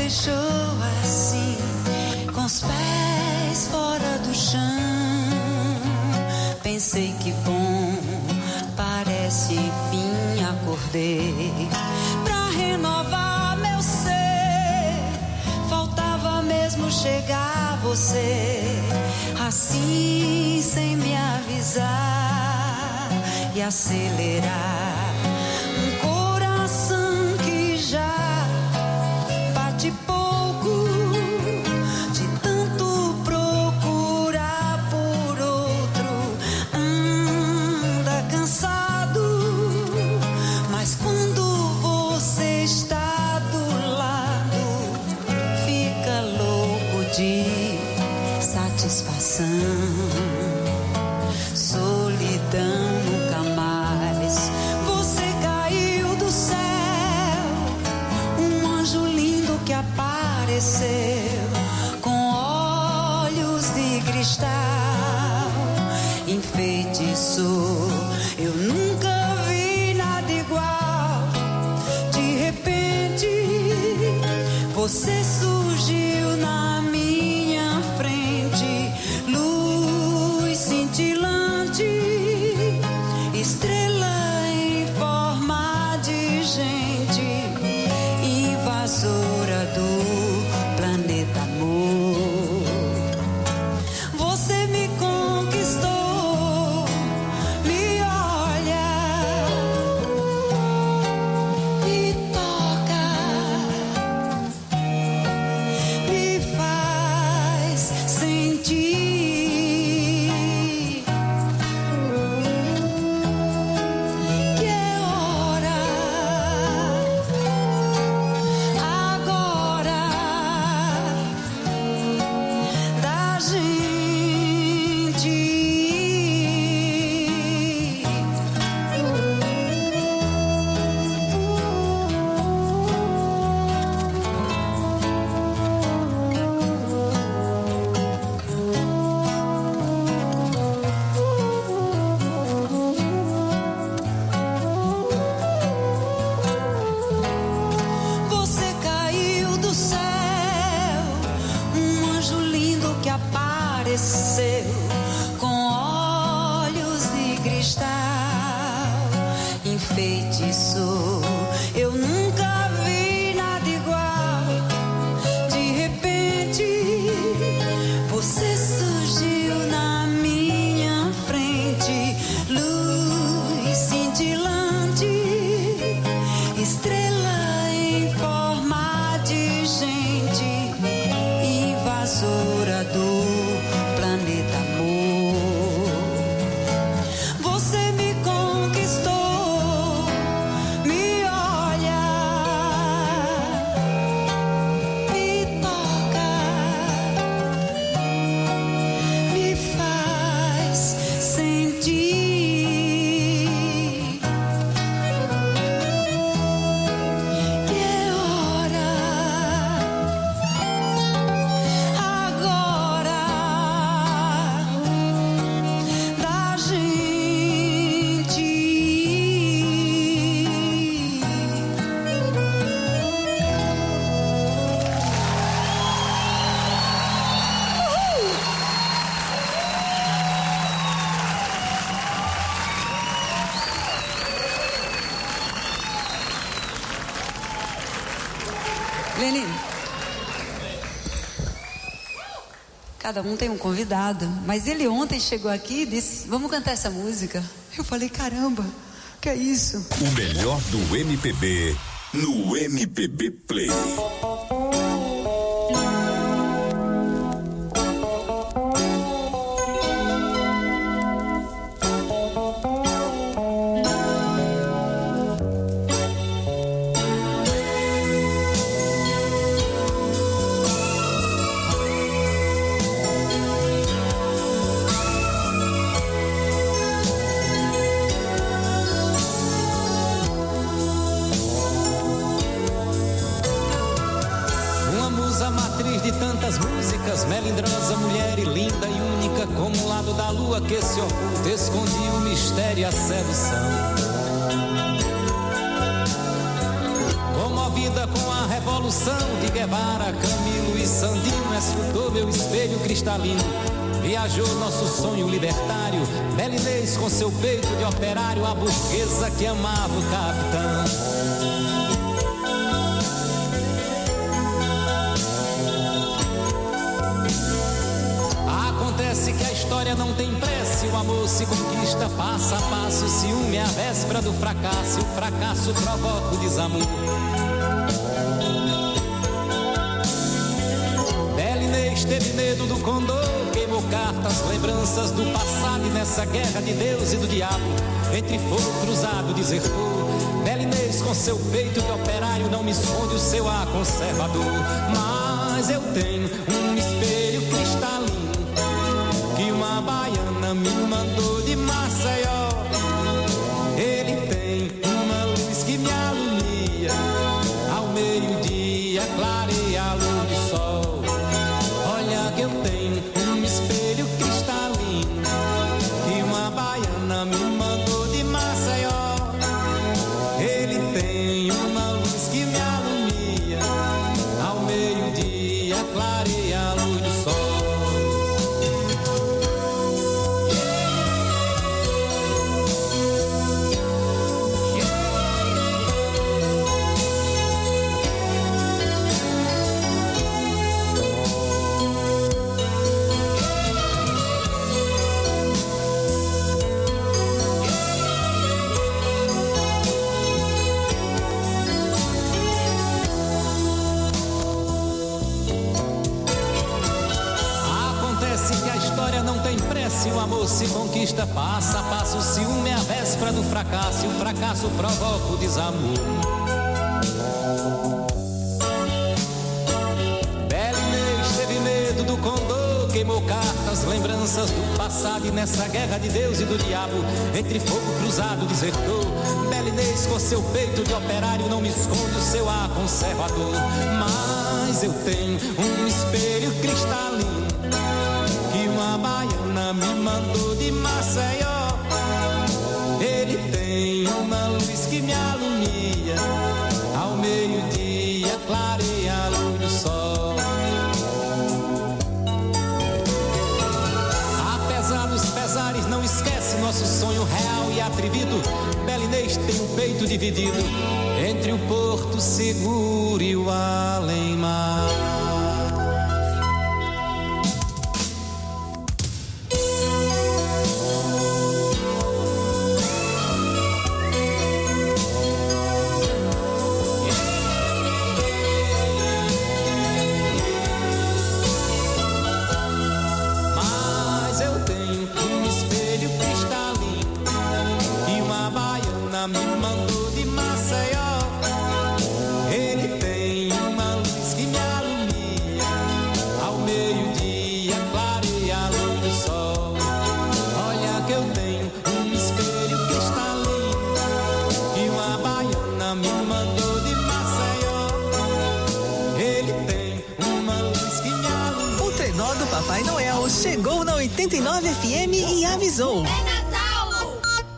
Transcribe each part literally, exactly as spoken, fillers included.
deixou assim, com os pés fora do chão. Pensei que bom, parece enfim acordei. Pra renovar meu ser, faltava mesmo chegar você, assim sem me avisar e acelerar um coração que já bate pouco, de tanto procurar por outro, anda cansado, mas quando você está do lado, fica louco de satisfação. Solidão nunca mais. Você caiu do céu, um anjo lindo que apareceu, com olhos de cristal, enfeitiçou. Eu nunca vi nada igual. De repente, você surgiu na minha frente, luz cintilante, estrela em forma de gente, invasora do planeta amor. Você me conquistou, me olha, me toca, me faz sentir que é hora agora da gente Você caiu do céu, um anjo lindo que apareceu, com olhos de cristal, enfeitiçou. Eu nunca vi nada igual. De repente, você surgiu na minha frente, luz cintilante, estrela em forma de gente, invasora do planeta amor. Você me conquistou, me olha, me toca, me faz sentir que é hora agora da gente. Leni, cada um tem um convidado, mas ele ontem chegou aqui e disse: vamos cantar essa música. Eu falei: caramba, que é isso? O melhor do M P B no M P B Play. Uma musa matriz de tantas músicas, melindrosa, mulher e linda e única, como o lado da lua que se oculta, escondia o mistério e a sedução. Comove colorida com a revolução de Guevara, Camilo e Sandino, és frutor meu espelho cristalino. Viajou nosso sonho libertário, Bela Inês com seu peito de operário, a burguesa que amava o capitão. Acontece que a história não tem pressa, o amor se conquista passo a passo, o ciúme é a véspera do fracasso, e o fracasso provoca o desamor. Bela Inês teve medo do condor, queimou cartas, lembranças do passado, e nessa guerra de Deus e do diabo, entre fogo cruzado desertou. Bela Inês com seu peito de operário não me esconde o seu ar conservador, mas eu tenho um espelho cristalino que uma baiana me mandou de Maceió. Ele tem uma luz que me alumia, ao meio-dia clareia a luz do sol. Olha que eu tenho um espelho cristalino que uma baiana me mandou de Maceió. Ele tem uma luz que me alumia, ao meio-dia clareia a luz do sol. Se o amor se conquista passo a passo, o ciúme é a véspera do fracasso, e o fracasso provoca o desamor. Bela Inês teve medo do condor, queimou cartas, lembranças do passado, e nessa guerra de Deus e do diabo, entre fogo cruzado desertou. Bela Inês com seu peito de operário não me esconde o seu ar conservador, mas eu tenho um espelho cristalino que uma baiana me mandou de Maceió. Ele tem uma luz que me alumia, ao meio-dia clareia a luz do sol. Apesar dos pesares, não esquece nosso sonho real e atrevido. Bela Inês tem o peito dividido entre o Porto Seguro e o além-mar. Papai Noel chegou na oitenta e nove F M e avisou. É Natal!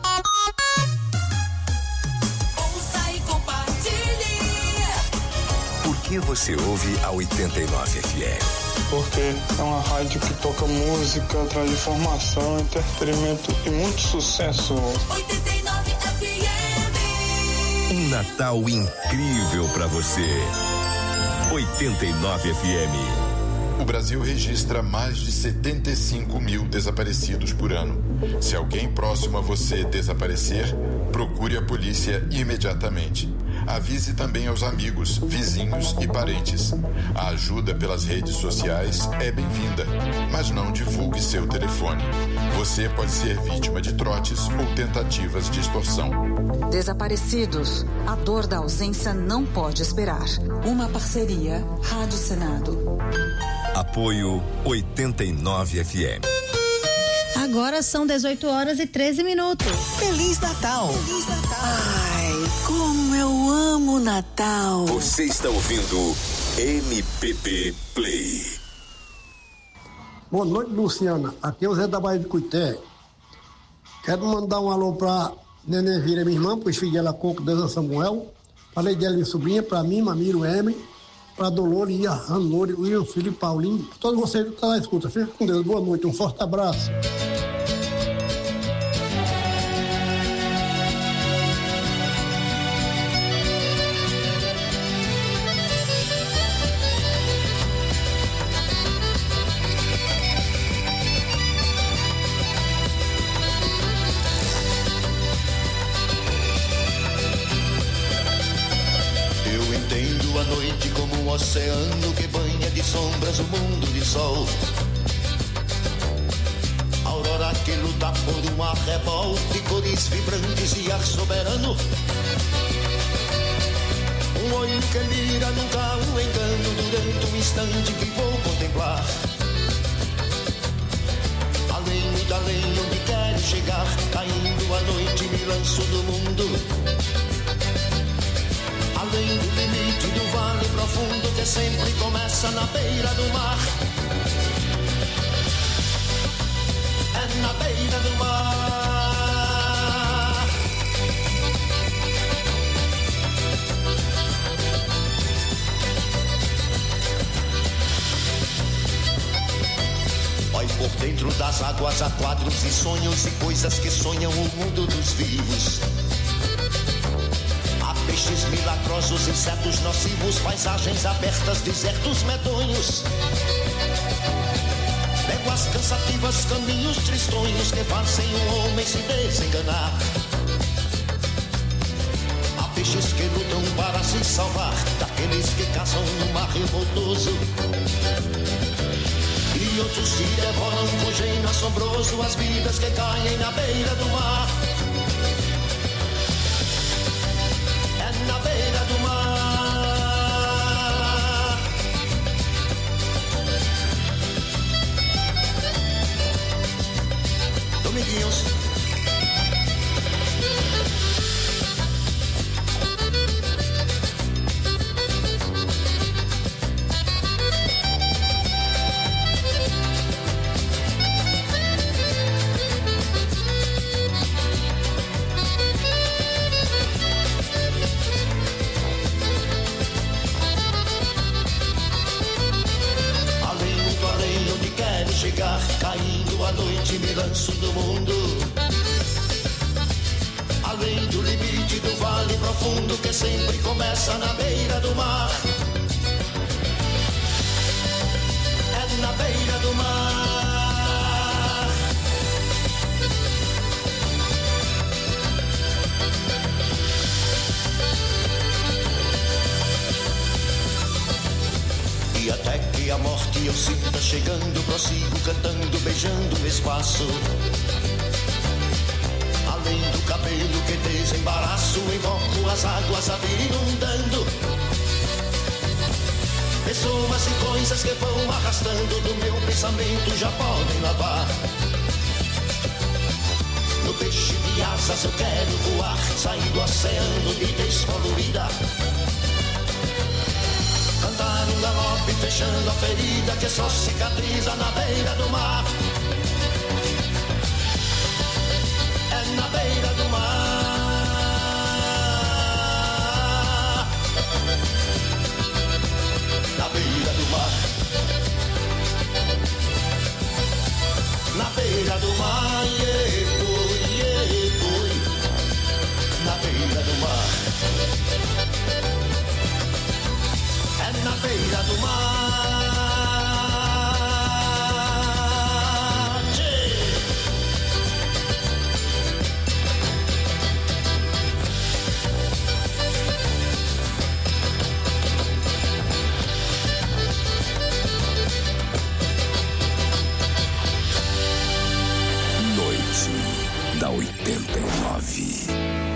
Ouça e compartilhe! Por que você ouve a oitenta e nove F M? Porque é uma rádio que toca música, traz informação, entretenimento e muito sucesso. oitenta e nove F M. Um Natal incrível pra você. oitenta e nove F M. O Brasil registra mais de setenta e cinco mil desaparecidos por ano. Se alguém próximo a você desaparecer, procure a polícia imediatamente. Avise também aos amigos, vizinhos e parentes. A ajuda pelas redes sociais é bem-vinda, mas não divulgue seu telefone. Você pode ser vítima de trotes ou tentativas de extorsão. Desaparecidos. A dor da ausência não pode esperar. Uma parceria. Rádio Senado. Apoio oitenta e nove F M. Agora são dezoito horas e treze minutos. Feliz Natal! Feliz Natal! Ai, como eu amo Natal! Você está ouvindo M P B Play. Boa noite, Luciana. Aqui é o Zé da Baía de Cuité. Quero mandar um alô pra Nenê Vira, minha irmã, para os filhos dela, Coco, Deus Samuel, Falei dela, minha sobrinha, para mim, Mamiro, Emen, para Dolores, Ian, Loure, William, Filho, Paulinho, todos vocês que estão na escuta. Fica com Deus, boa noite, um forte abraço. Oceano que banha de sombras o mundo de sol. Aurora que luta por um arrebol de cores vibrantes e ar soberano. Um olho que mira nunca o engano durante um instante que vou contemplar. Além, muito além onde quero chegar, caindo a noite me lanço do mundo. Além do limite do vale profundo que sempre começa na beira do mar. É na beira do mar. Vai por dentro das águas há quadros e sonhos e coisas que sonham o mundo dos vivos. Peixes milagrosos, insetos nocivos, paisagens abertas, desertos medonhos. Léguas cansativas, caminhos tristonhos que fazem o homem se desenganar. Há peixes que lutam para se salvar daqueles que caçam no mar revoltoso. E outros que devoram com gênio assombroso as vidas que caem na beira do mar. Na beira do mar. Dominguinhos. Caindo a noite me lanço do mundo. Além do limite do vale profundo que sempre começa na beira do mar. É na beira do mar. E até que a morte eu sinta chegando, prossigo cantando, beijando o espaço. Além do cabelo que desembaraço, invoco as águas a vir inundando. Pessoas e coisas que vão arrastando do meu pensamento já podem lavar. No peixe de asas eu quero voar, sair do oceano de descolorida. Cantar um galope fechando a ferida que só cicatriza na beira do mar. É na beira do mar. Na beira do mar. Na beira do mar, yeah, boy, yeah, boy. Na beira do mar. É na beira do mar. Yeah. Noite da oitenta e nove.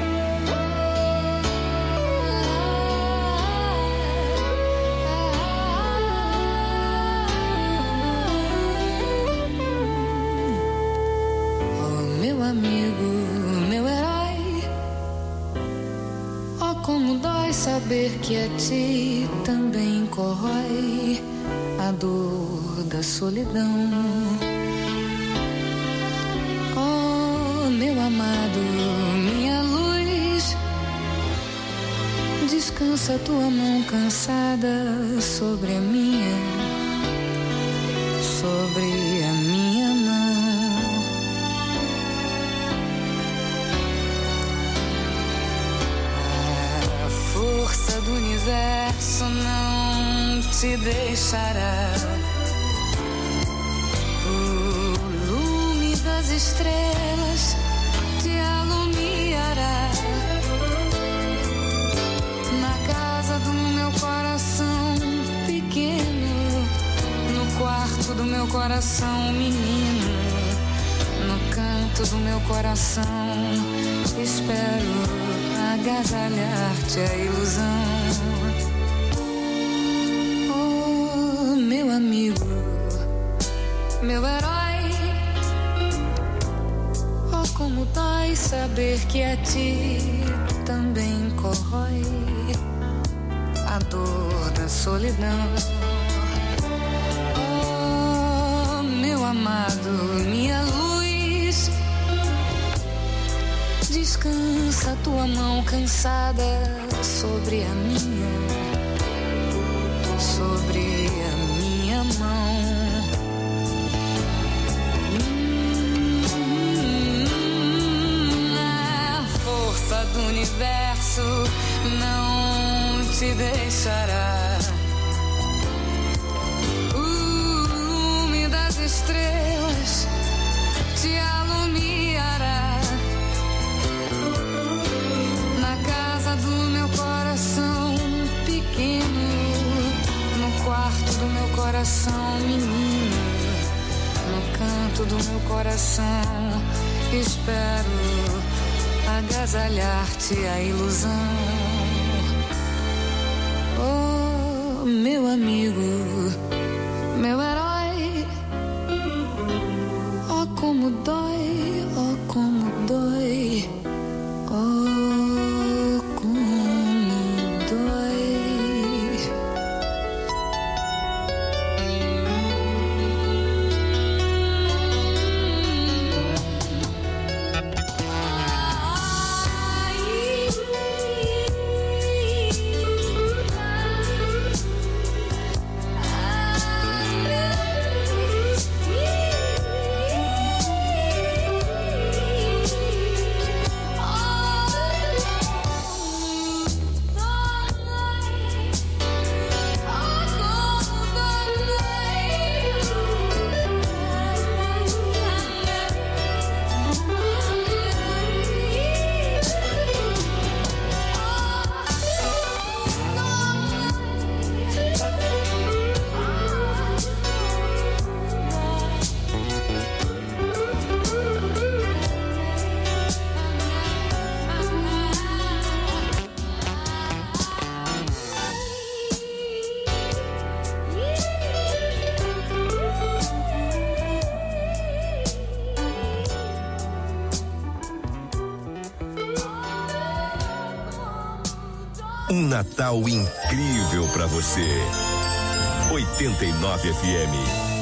Saber que a ti também corrói a dor da solidão. Oh, meu amado, minha luz, Descansa tua mão cansada sobre a minha, sobre a minha mão. A força do universo não te deixará. O lume das estrelas te alumiará. Na casa do meu coração pequeno, no quarto do meu coração menino, no canto do meu coração, espero agasalhar-te a ilusão. Oh, meu amigo, meu herói, oh, como dói saber que a ti também corrói a dor da solidão. Oh, meu amado, minha luz, descansa tua mão cansada sobre a minha, sobre a minha mão. Hum, a força do universo não te deixará. O lume das estrelas te alumiará. Na casa do meu coração pequeno, no quarto do meu coração menino, no canto do meu coração, espero agasalhar-te a ilusão. Oh, meu amigo, meu herói, oh, como dói, oh, como dói, oh, como dói. Um Natal incrível pra você. oitenta e nove F M.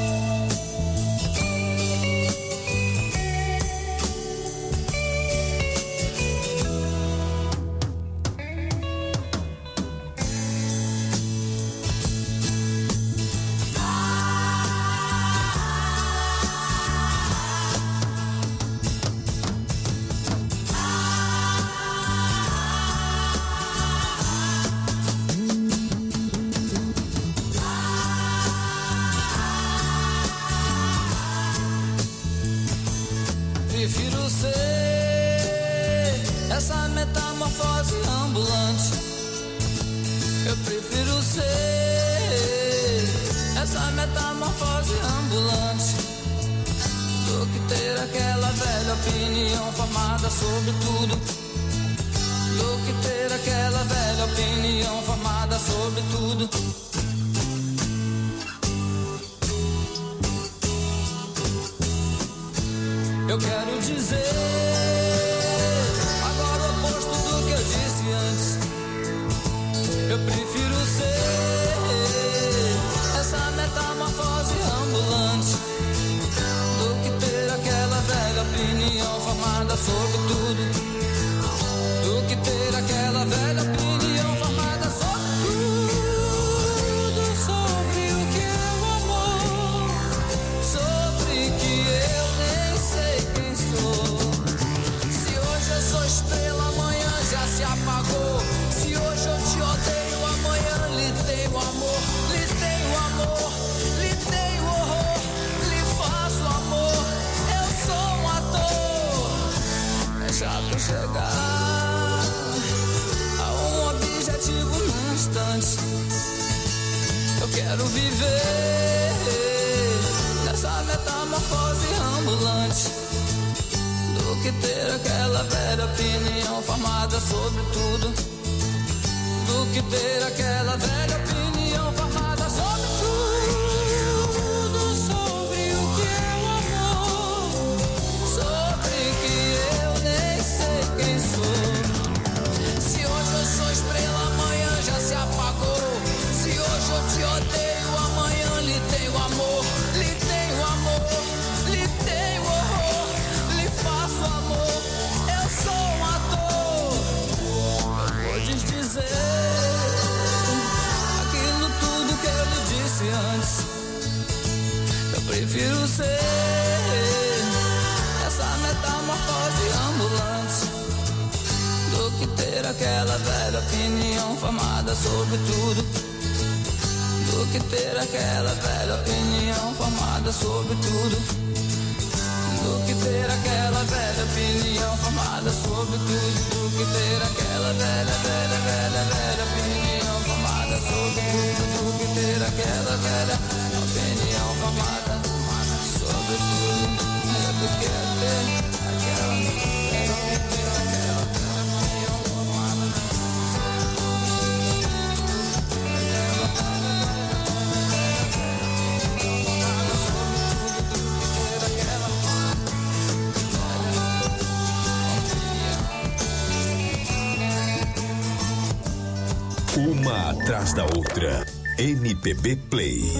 Prefiro ser essa metamorfose ambulante. Eu prefiro ser essa metamorfose ambulante do que ter aquela velha opinião formada sobre tudo. Do que ter aquela velha opinião formada sobre tudo. Eu quero dizer agora o oposto do que eu disse antes. Eu prefiro ser essa metamorfose ambulante do que ter aquela velha opinião formada sobre tudo. Do que ter aquela velha opinião formada sobre apagou. Se hoje eu te odeio, amanhã lhe tenho amor, lhe tenho amor, lhe tenho horror, lhe faço amor. Eu sou um ator. É chato chegar a um objetivo no instante. Eu quero viver nessa metamorfose ambulante, do que ter aquela velha opinião formada sobre tudo, do que ter aquela velha opinião formada sobre tudo, sobre o que é o amor, sobre que eu nem sei quem sou. Se hoje eu sou estrela, amanhã já se apagou. Se hoje eu te odeio, amanhã lhe tenho amor, lhe tenho amor, lhe tenho horror, lhe faço amor. Eu sou um ator. Eu vou desdizer aquilo tudo que eu lhe disse antes. Eu prefiro ser essa metamorfose ambulante, do que ter aquela velha opinião formada sobre tudo, do que ter aquela velha opinião formada sobre tudo, do que ter aquela velha opinião formada sobre tudo, do que ter aquela velha, velha, velha, velha opinião formada sobre tudo, do que ter aquela velha opinião formada sobre tudo, do que ter aquela velha, ter aquela opinião formada uma atrás da outra. M P B Play.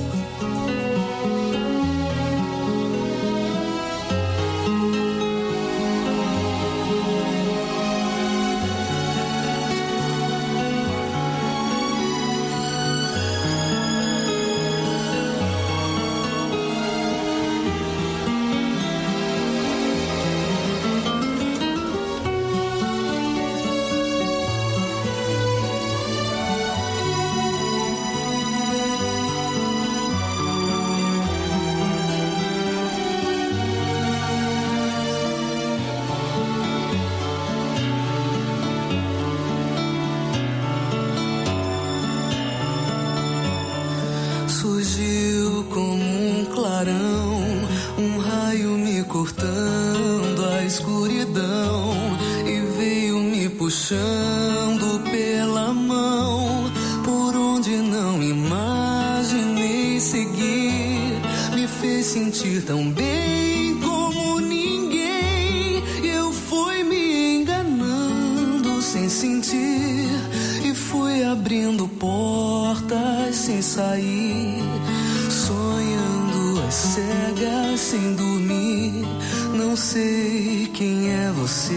Surgiu como um clarão, um raio me cortando a escuridão, e veio me puxando pela mão, por onde não imaginei seguir. Me fez sentir tão bem como ninguém. Eu fui me enganando sem sentir, e fui abrindo portas sem sair, sonhando às cegas sem dormir. Não sei quem é você.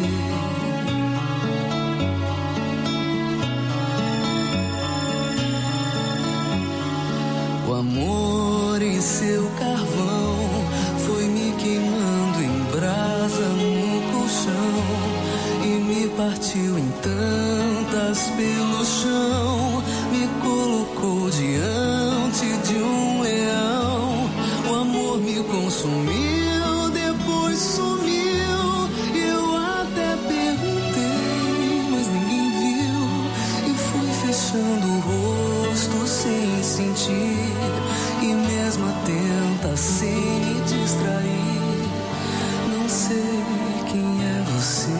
O amor em seu carvão foi me queimando em brasa no colchão, e me partiu em tantas pelo chão, me colocou diante de um leão. O amor me consumiu, depois sumiu, e eu até perguntei, mas ninguém viu, e fui fechando o rosto sem sentir, e mesmo atenta sem me distrair. Não sei quem é você.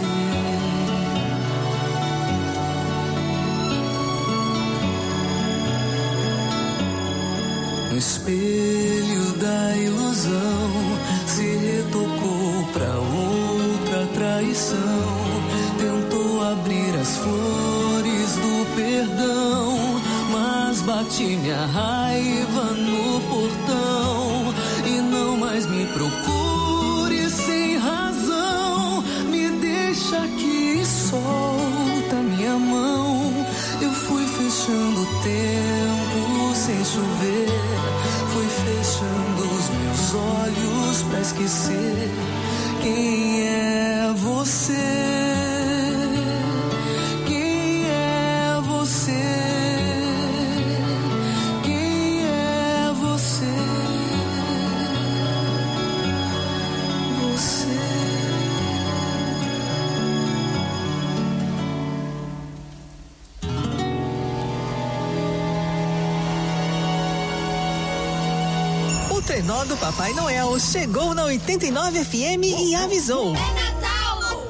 No espelho da ilusão se retocou pra outra traição, tentou abrir as flores do perdão, mas bati minha raiva no portão. E não mais me procure sem razão, me deixa aqui e solta minha mão. Eu fui fechando o tempo sem chover, fui fechando os meus olhos pra esquecer quem é você, trenó do Papai Noel chegou na oitenta e nove F M e avisou. É Natal!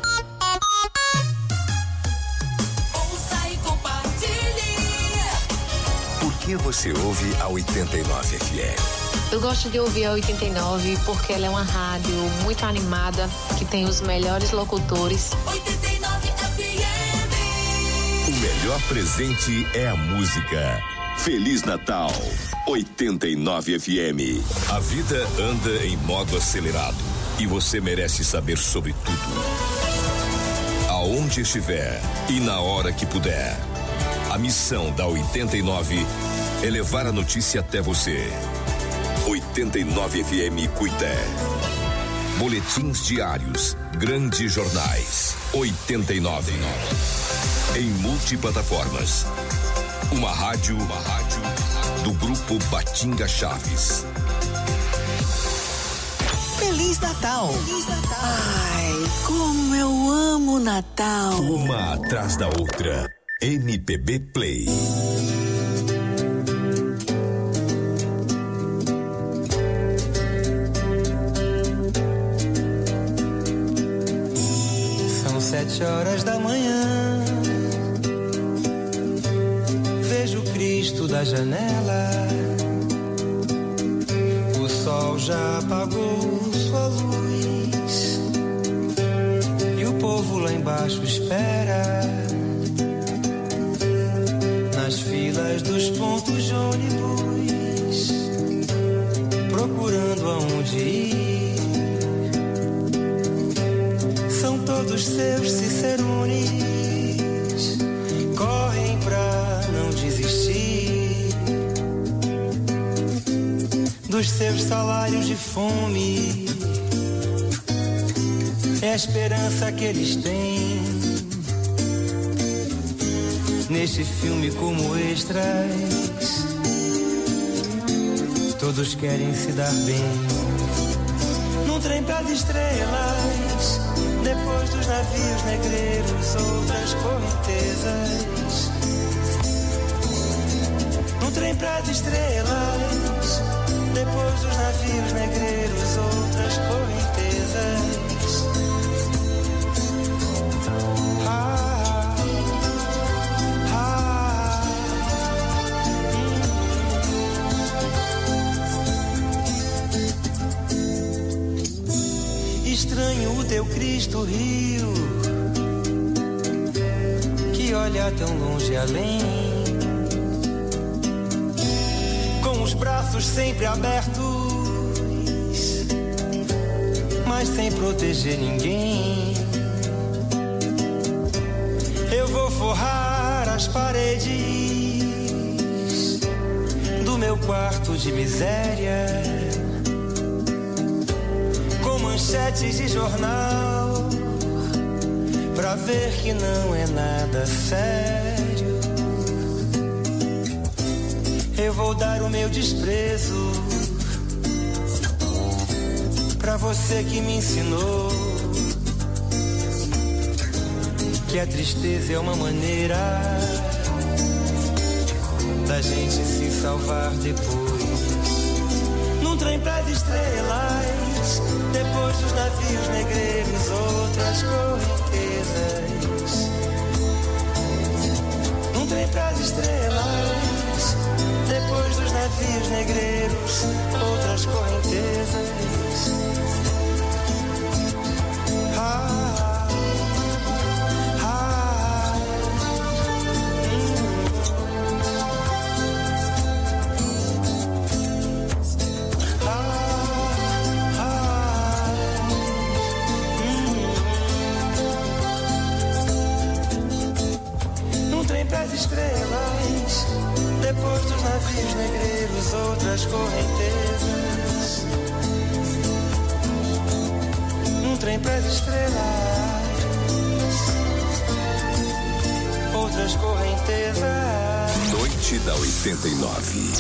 Ouça e compartilhe. Por que você ouve a oitenta e nove F M? Eu gosto de ouvir a oitenta e nove porque ela é uma rádio muito animada, que tem os melhores locutores. oitenta e nove F M. O melhor presente é a música. Feliz Natal, oitenta e nove F M. A vida anda em modo acelerado e você merece saber sobre tudo. Aonde estiver e na hora que puder. A missão da oitenta e nove é levar a notícia até você. oitenta e nove F M Cuité. Boletins diários, grandes jornais. oitenta e nove. Em multiplataformas. Uma rádio, uma rádio do grupo Batinga Chaves. Feliz Natal. Feliz Natal. Ai, como eu amo Natal. Uma atrás da outra. M P B Play. São sete horas da manhã. Vejo Cristo da janela. O sol já apagou sua luz e o povo lá embaixo espera nas filas dos pontos de ônibus, procurando aonde ir. São todos seus cicerones, correm pra não desistir dos seus salários de fome. É a esperança que eles têm neste filme como extras. Todos querem se dar bem num trem pras estrelas. Depois dos navios negreiros, outras correntezas. Num trem pras estrelas. Depois dos navios negreiros, outras correntezas. Ah, ah, hum. Estranho o teu Cristo Rio, que olha tão longe além, com os braços sempre abertos, mas sem proteger ninguém. Eu vou forrar as paredes do meu quarto de miséria com manchetes de jornal, pra ver que não é nada sério. Eu vou dar o meu desprezo pra você que me ensinou que a tristeza é uma maneira da gente se salvar depois. Num trem pras estrelas, depois dos navios negreiros, outras correntezas. Num trem pras estrelas, depois dos navios negreiros, outras correntezas. Ah, ah, hum. ah, ah, hum. Num trem pras estrelas, depois dos navios negreiros, outras correntezas. Num trem pras estrelas, outras correntezas. Noite da oitenta e nove.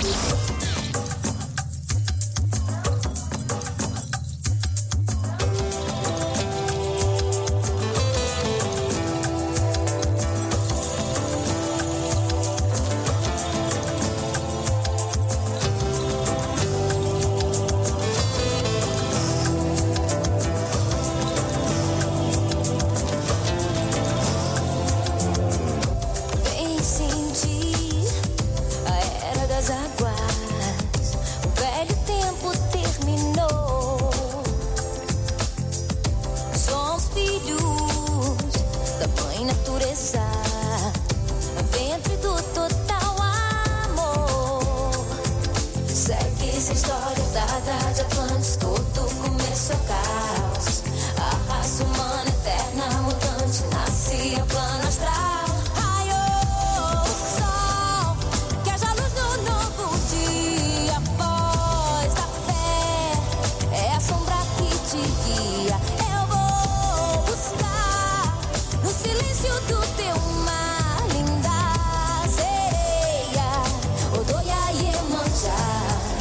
Estrada de Atlantis, todo começo é caos. A raça humana eterna mutante nasce a plano astral. Raiou o sol, que haja luz no novo dia. Voz da fé, é a sombra que te guia. Eu vou buscar no silêncio do teu mar, linda sereia, Odoia Iemanjá.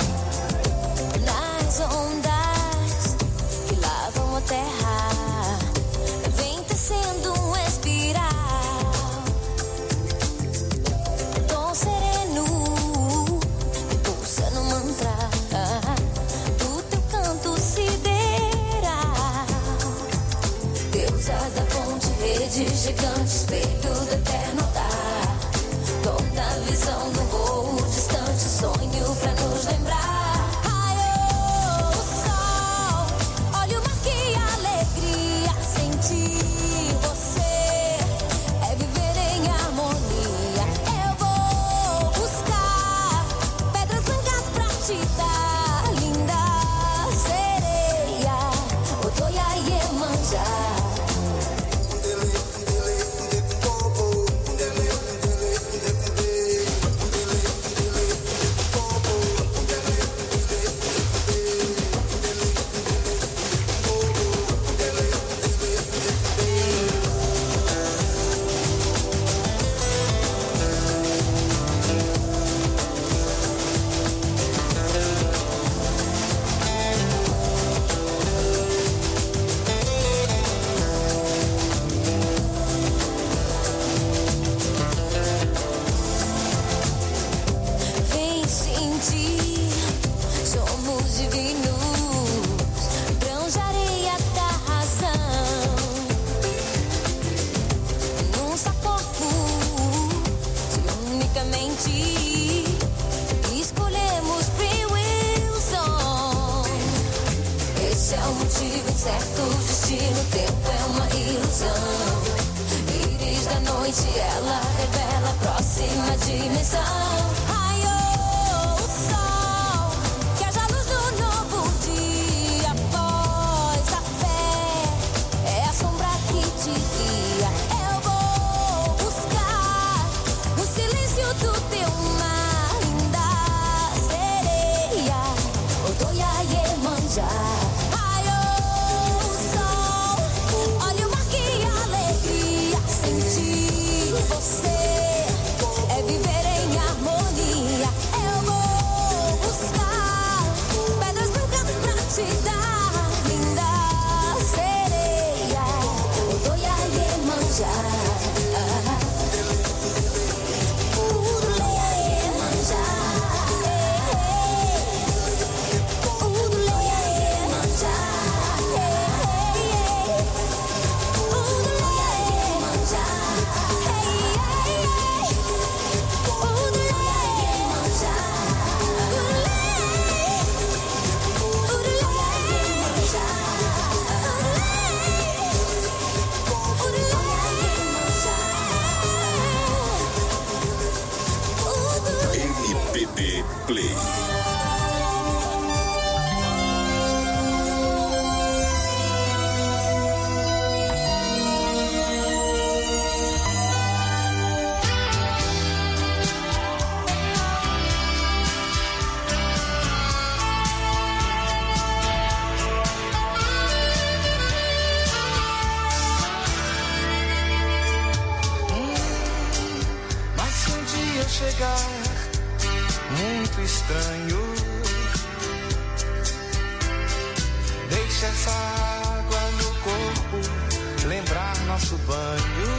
Nas ondas que lavam a terra, vem tecendo um espiral. Tom sereno que pulsa no mantra do teu canto sideral. Deusa da fonte, rede gigante, espelho do eterno altar. Toda a visão do voo distante, sonho pra nos lembrar. Certo destino, tempo é uma ilusão. Íris da noite, ela revela a próxima dimensão. Raiou o sol, que haja luz no novo dia. Voz da fé, é a sombra que te guia. Eu vou buscar no silêncio do teu mar, linda sereia, Odoia Iemanjá. Play. Mas se um dia eu chegar muito estranho, deixa essa água no corpo lembrar nosso banho.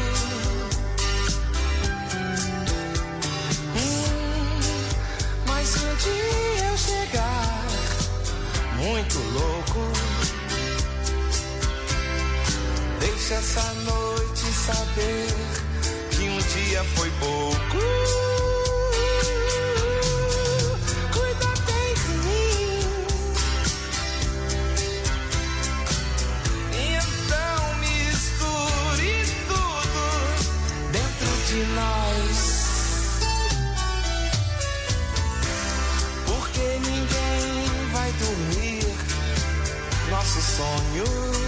Hum, mas se um dia eu chegar muito louco, deixa essa noite saber que um dia foi pouco. Porque ninguém vai dormir sonho.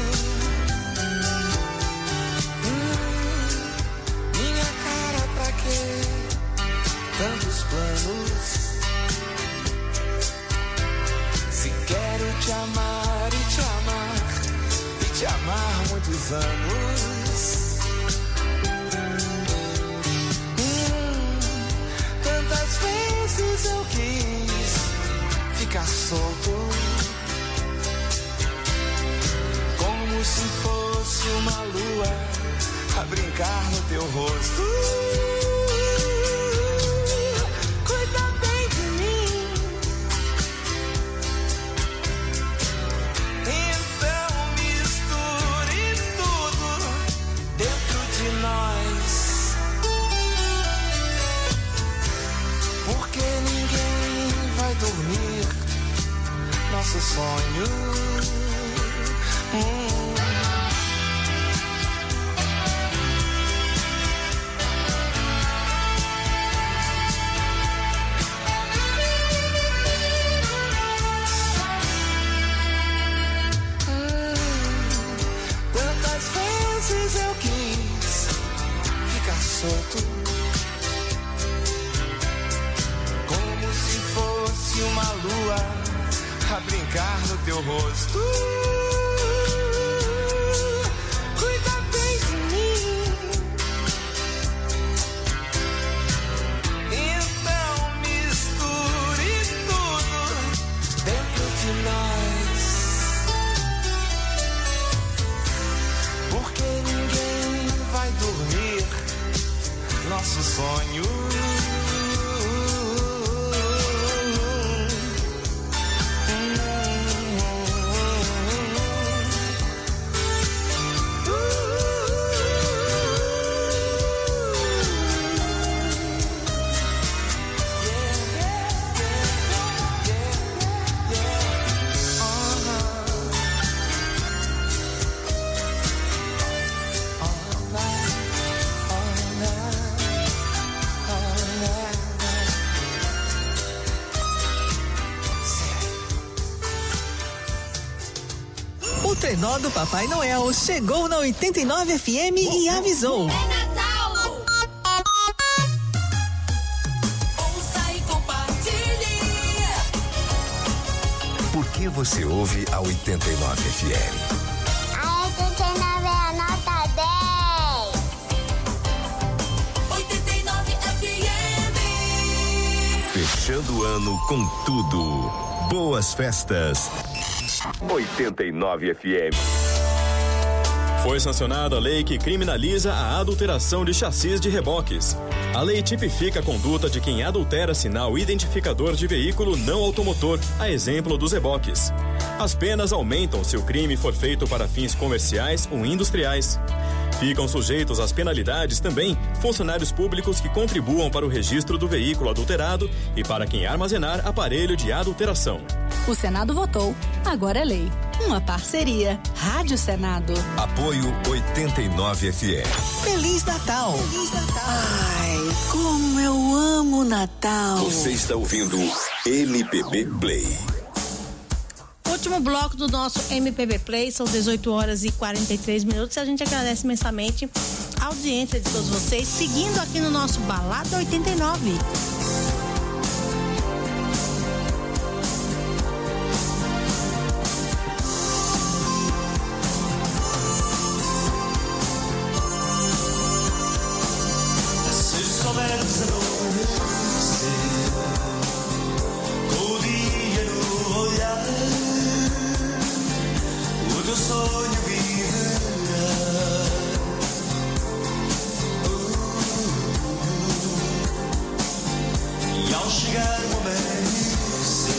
Hum, minha cara, pra quê? Tantos planos. Se quero te amar e te amar e te amar muitos anos. Hum, tantas vezes eu quis ficar solto, como se fosse uma lua a brincar no teu rosto. Cuida bem de mim, então misture tudo dentro de nós, porque ninguém vai dormir nosso sonho. Hum. Eu quis ficar solto, como se fosse uma lua a brincar no teu rosto. Cuida bem de mim, então misture tudo dentro de nós, porque ninguém vai dormir nosso sonho. O trenó do Papai Noel chegou na oitenta e nove F M e avisou. É Natal! Ouça e compartilhe. Por que você ouve a oitenta e nove F M? A oitenta e nove é a nota dez. oitenta e nove F M. Fechando o ano com tudo. Boas festas. oitenta e nove F M. Foi sancionada a lei que criminaliza a adulteração de chassis de reboques. A lei tipifica a conduta de quem adultera sinal identificador de veículo não automotor, a exemplo dos reboques. As penas aumentam se o crime for feito para fins comerciais ou industriais. Ficam sujeitos às penalidades também funcionários públicos que contribuam para o registro do veículo adulterado e para quem armazenar aparelho de adulteração. O Senado votou, agora é lei. Uma parceria. Rádio Senado. Apoio oitenta e nove F M. Feliz Natal. Feliz Natal. Ai, como eu amo Natal. Você está ouvindo M P B Play. Último bloco do nosso M P B Play, são dezoito horas e quarenta e três minutos. A gente agradece imensamente a audiência de todos vocês, seguindo aqui no nosso Balada oitenta e nove. Se souberes adormecer com o dia no olhar, o teu sonho viverá. E ao chegar o amanhecer,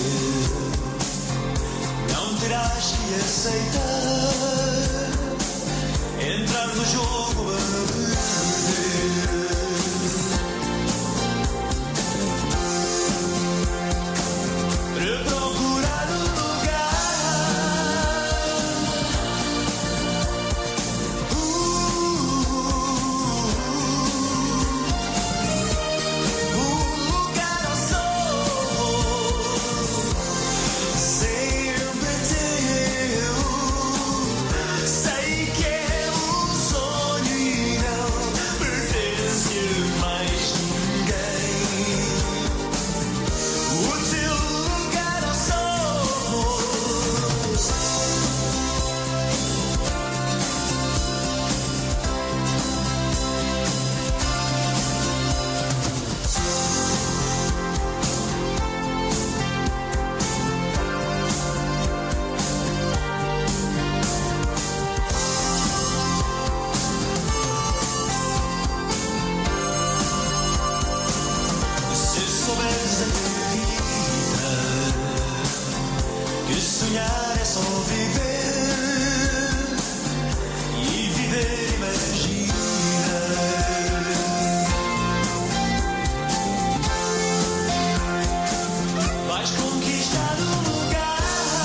não terás que aceitar entrar no jogo a perder. Para procurar um lugar, uh, um lugar ao sol, sempre teu. sonhar é só viver. E viver imagina. Vais conquistar um lugar.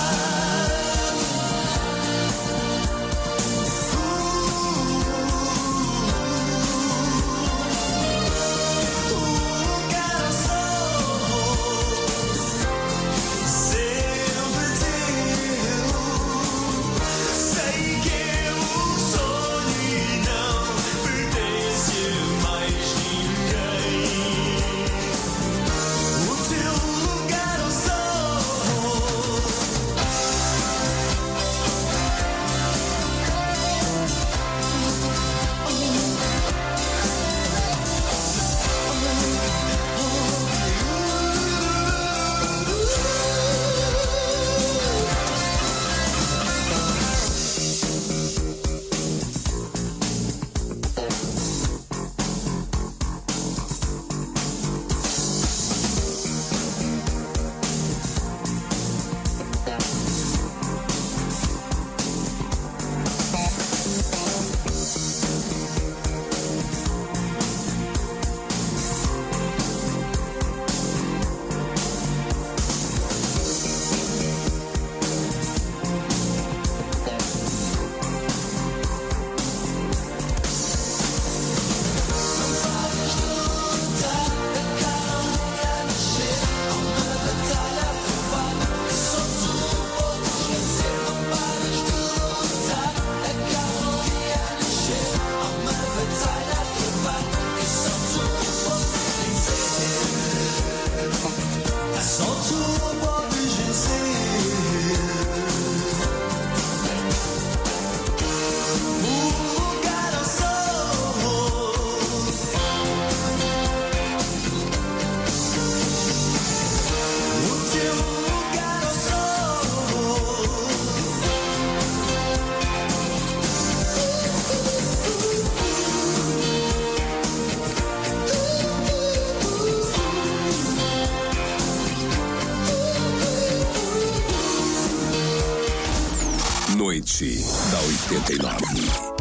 Noite da oitenta e nove.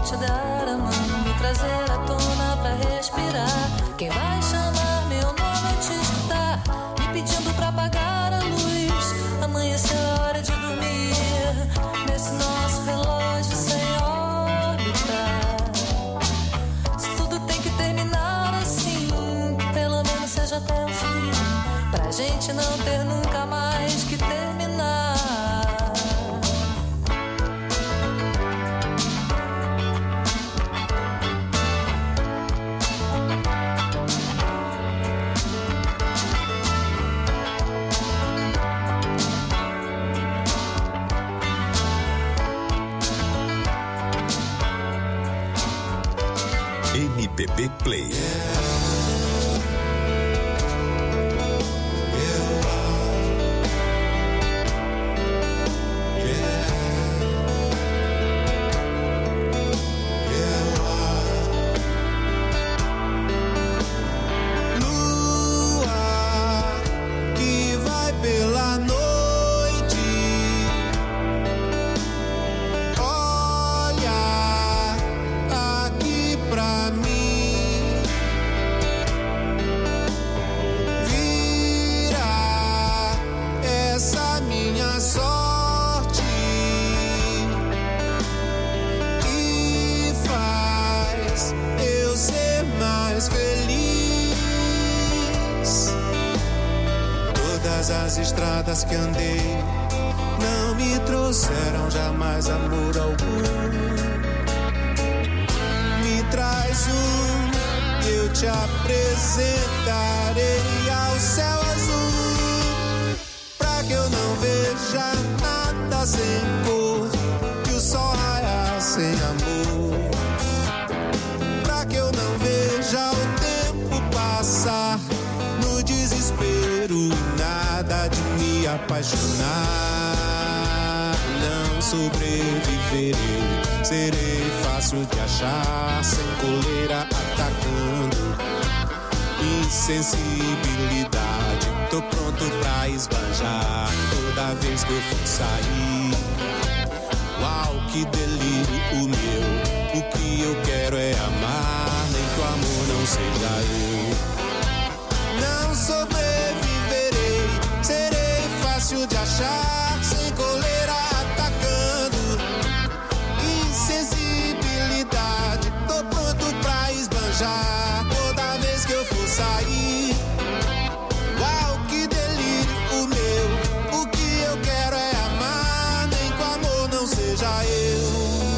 te dar a mão, me trazer à tona pra respirar. Quem vai chamar meu nome e te escutar, me pedindo pra apagar a luz. Amanheceu a hora de dormir, nesse nosso relógio sem órbita. Se tudo tem que terminar assim, que pelo menos seja até o fim, pra gente não ter nunca mais que terminar. M P B Play. As estradas que andei não me trouxeram jamais amor algum. Me traz um, eu te apresentarei ao céu azul, pra que eu não veja nada sem cor e o sol raiar sem amor, pra que eu não veja o tempo passar no desespero, nada de me apaixonar. Não sobreviverei, serei fácil de achar, sem coleira atacando insensibilidade. Tô pronto pra esbanjar toda vez que eu for sair. Uau, que delírio o meu, o que eu quero é amar, nem que o amor não seja eu. Não sobreviverei, serei fácil de achar, sem coleira atacando insensibilidade. Tô pronto pra esbanjar toda vez que eu for sair. Uau, que delírio o meu, o que eu quero é amar, nem que o amor não seja eu.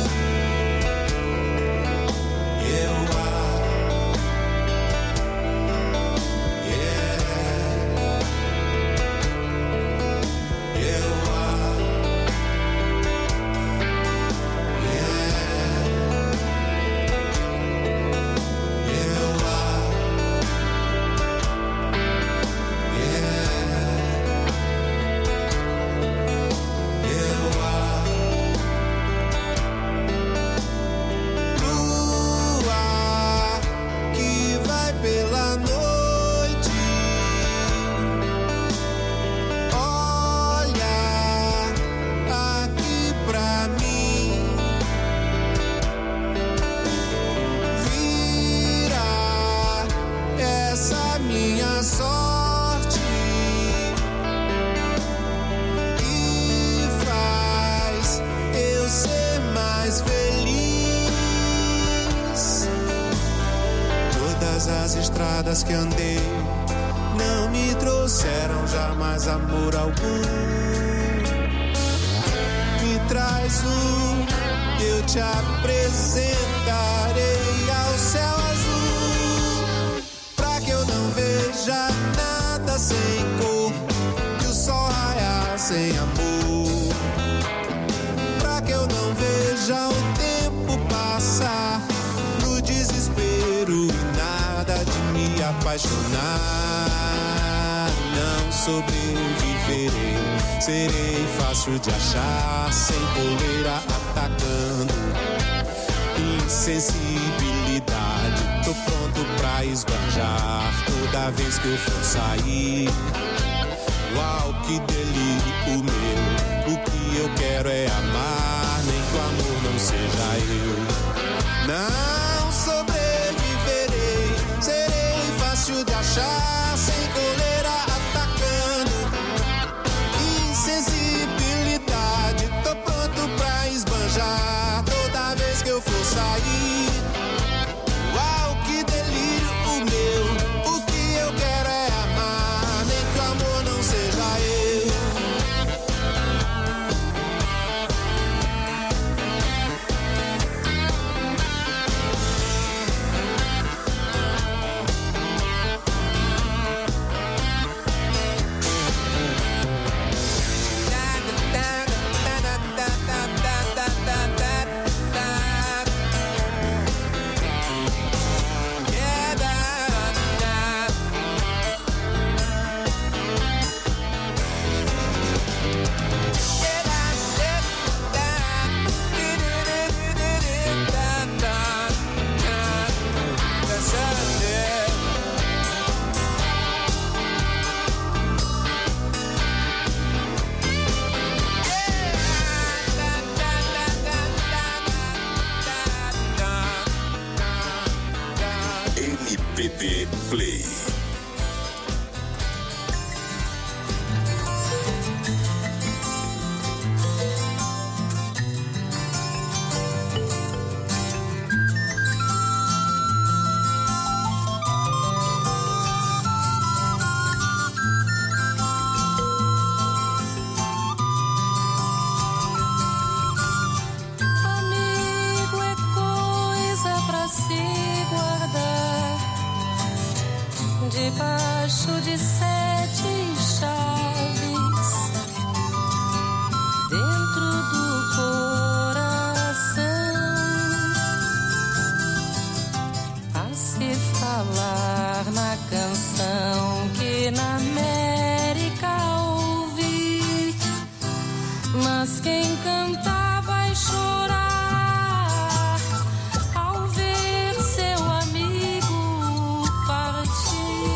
As estradas que andei não me trouxeram jamais amor algum. Me traz um, eu te apresentarei ao céu azul, pra que eu não veja nada sem cor e o sol raiar sem amor, pra que eu não veja o tempo passar no desespero e nada de me apaixonar. Não sobreviverei, serei fácil de achar, sem coleira atacando insensibilidade. Tô pronto pra esbanjar toda vez que eu for sair. Uau, que delírio o meu, o que eu quero é amar, nem que o amor não seja eu. esbanjar toda vez que eu for sair. Uau, que delírio o meu. O que eu quero é amar, nem que o amor não seja eu. M P B Play. Amigo é coisa pra se guardar debaixo de sete chaves dentro do coração, a se falar na canção que na América ouvi, mas quem canta vai chorar ao ver seu amigo partir.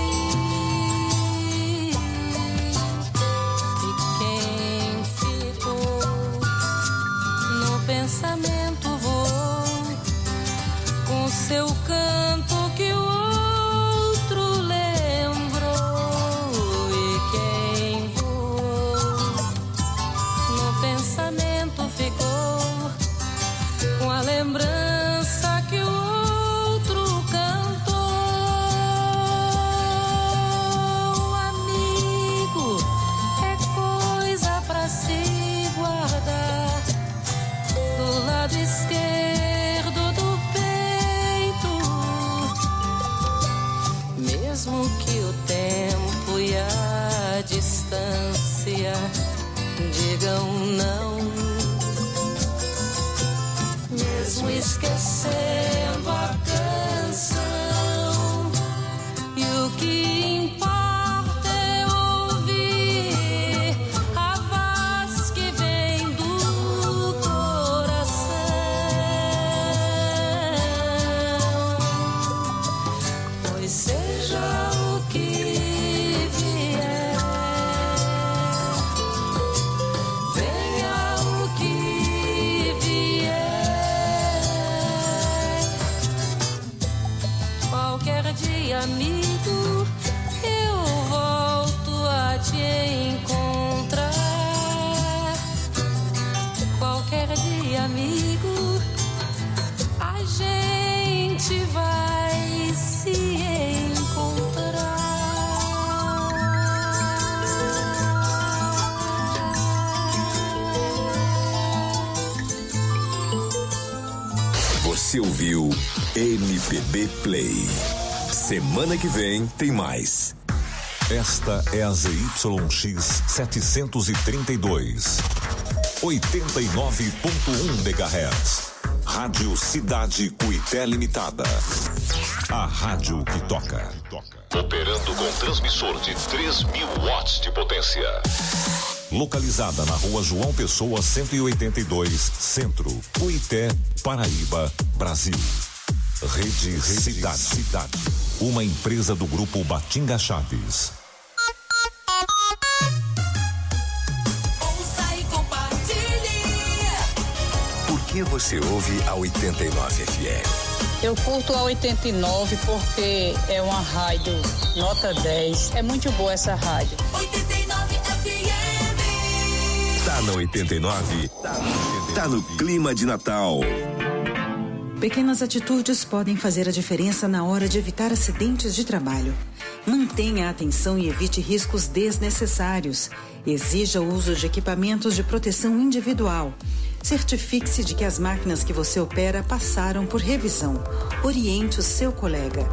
E quem ficou no pensamento voou com seu canto que o outro lembrou. E quem voou no pensamento ficou com a lembrança que o outro cantou. Amigo é coisa pra se guardar do lado esquerdo do peito, mesmo que o tempo e a distância digam não, mesmo esquecendo a canção, e o que importa é ouvir a voz que vem do coração. Pois seja o que vier, venha o que vier, qualquer dia, amigo, eu volto a te encontrar. Qualquer dia, amigo, a gente vai se encontrar. Você ouviu M P B Play. Semana que vem tem mais. Esta é a Z Y X setecentos e trinta e dois, oitenta e nove ponto um megahertz. Rádio Cidade Cuité Limitada. A rádio que toca. Operando com transmissor de três mil watts de potência. Localizada na Rua João Pessoa cento e oitenta e dois, Centro, Cuité, Paraíba, Brasil. Rede, Rede Cidade. Cidade. Uma empresa do Grupo Batinga Chaves. Ouça e compartilhe. Por que você ouve a oitenta e nove F M? Eu curto a oitenta e nove porque é uma rádio nota dez. É muito boa essa rádio. oitenta e nove F M. Tá na oitenta e nove? Tá na oitenta e nove. tá no clima de Natal. Pequenas atitudes podem fazer a diferença na hora de evitar acidentes de trabalho. Mantenha a atenção e evite riscos desnecessários. Exija o uso de equipamentos de proteção individual. Certifique-se de que as máquinas que você opera passaram por revisão. Oriente o seu colega.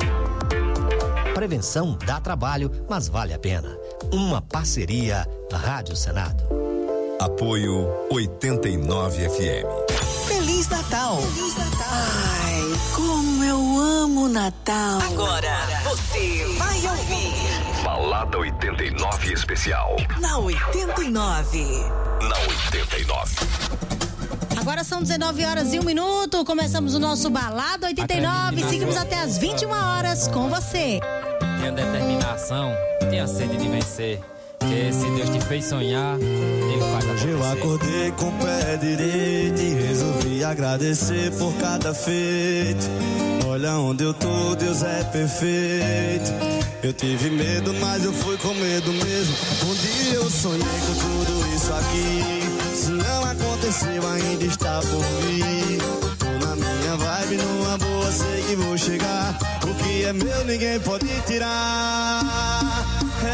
Prevenção dá trabalho, mas vale a pena. Uma parceria Rádio Senado. Apoio oitenta e nove F M. Feliz Natal. Feliz Natal. Ai, como eu amo Natal. Agora você vai ouvir Balada oitenta e nove especial. Na oitenta e nove. Na oitenta e nove. Agora são dezenove horas e um minuto. Começamos o nosso Balada oitenta e nove. Seguimos até as vinte e uma horas com você. Tenha determinação, tenha sede de vencer. Que se Deus te fez sonhar, Ele faz acontecer. Eu acordei com o pé direito e resolvi agradecer por cada feito. Olha onde eu tô, Deus é perfeito. Eu tive medo, mas eu fui com medo mesmo. Um dia eu sonhei com tudo isso aqui. Se não aconteceu, ainda está por vir. Tô na minha vibe, numa boa, sei que vou chegar. O que é meu, ninguém pode tirar.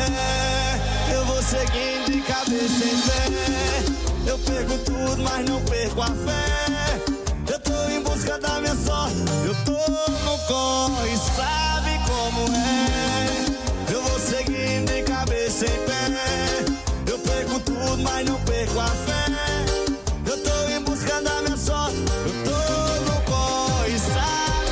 É, eu vou seguindo de cabeça em pé. Eu perco tudo, mas não perco a fé. Eu tô em busca da minha sorte. Eu tô no corre, sabe como é. Eu vou seguindo de cabeça em pé. Eu perco tudo, mas não perco a fé. Eu tô em busca da minha sorte. Eu tô no corre, sabe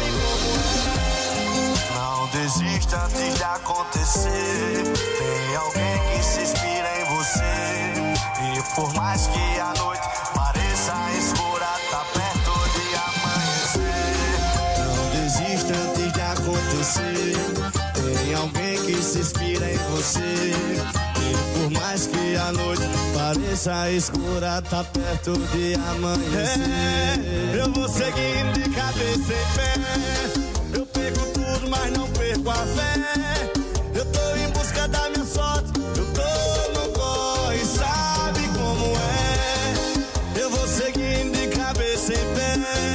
como é. Não desista antes de acontecer. Tem alguém que se inspira em você. E por mais que a noite pareça escura, tá perto de amanhecer. Não desista antes de acontecer. Tem alguém que se inspira em você. E por mais que a noite pareça escura, tá perto de amanhecer. É, eu vou seguindo de cabeça em pé. Eu perco tudo, mas não perco a fé. Eu tô em busca da minha sorte. Eu tô no corre, sabe como é. Eu vou seguindo de cabeça em pé.